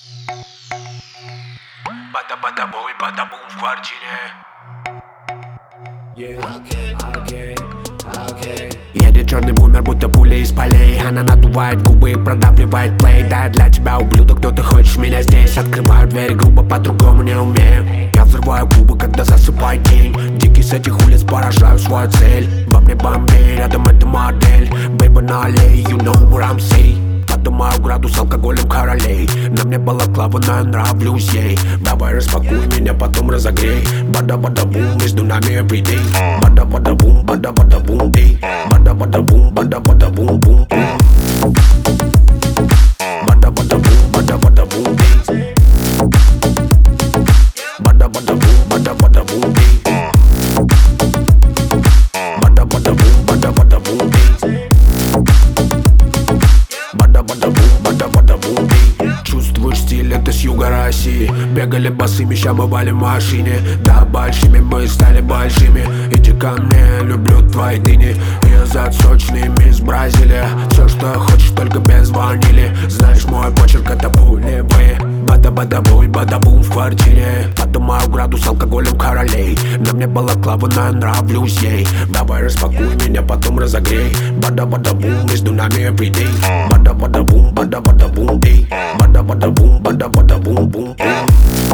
Бада-бада-бой, бада-бум в квартире. Едет черный бумер, будто пуля из полей. Она надувает губы и продавливает плей. Да, для тебя, ублюдок, кто ты хочешь меня здесь. Открываю дверь грубо, по-другому не умею. Я взрываю губы, когда засыпает день. Дикий с этих улиц, поражаю свою цель. Во мне Бомбей, рядом эта модель. Бэйба на аллее, you know what I'm saying. Поднимаю градус алкоголем королей. На мне балаклава, но я нравлюсь ей. Давай распакуй меня, потом разогрей. Бада-бада-бум, между нами everyday. Бада-бада-бум, бада-бада-бум, эй. Бада-бада-бум, бада-бада-бум-бум. Бада-бада-бум, бада-бада-бум, эй. Бада-бада-бум, бада-бада-бум, эй. Бада-бада-бум, бада-бада-бум, эй. Бада-бада-бум, бада-бада-бум, эй. Чувствуешь стиль, это с юга России. Бегали босыми, ща бывали в машине. Да, большими мы стали большими. Иди ко мне, люблю твои дыни. Я за сочными из Бразилии. Все, что хочешь, только без ванили. Знаешь, мой почерк это пулевые. Бада-бада-бой, бада-бум в квартире. Поднимаю градус алкоголем королей. На мне балаклава, но я нравлюсь ей. Давай распакуй меня, потом разогрей. Бада-бада-бум, между нами everyday. Бада-бада-бум, бада-бада-бум, эй. Бада-бада-бум, бада-бада-бум-бум.